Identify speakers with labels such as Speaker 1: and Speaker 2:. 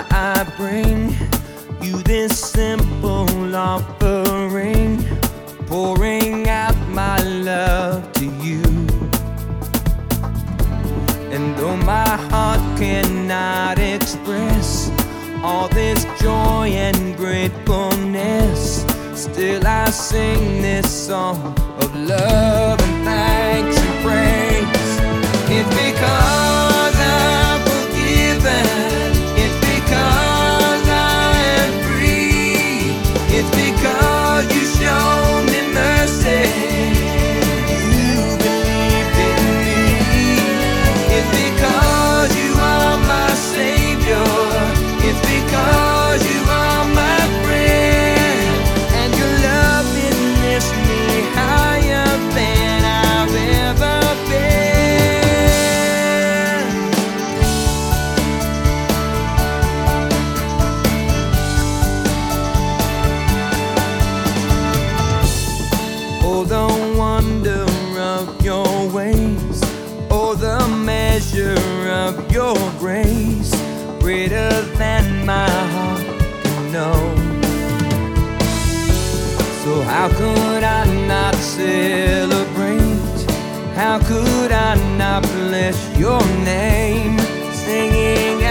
Speaker 1: why I bring you this simple offering, pouring out my love to you. And though my heart cannot express all this joy and gratefulness, still I sing this song of love and thanks and praise. It's because I'm forgiven, it's because I am free, it's because you showed me mercy, you believed in me. It's because you are my Savior, it's because you are my friend, and your love didn't lift me higher than I've ever been. Oh, the wonder of your ways, oh, the measure of your grace, greater than my heart can know. So how could I not celebrate? How could I not bless your name, singing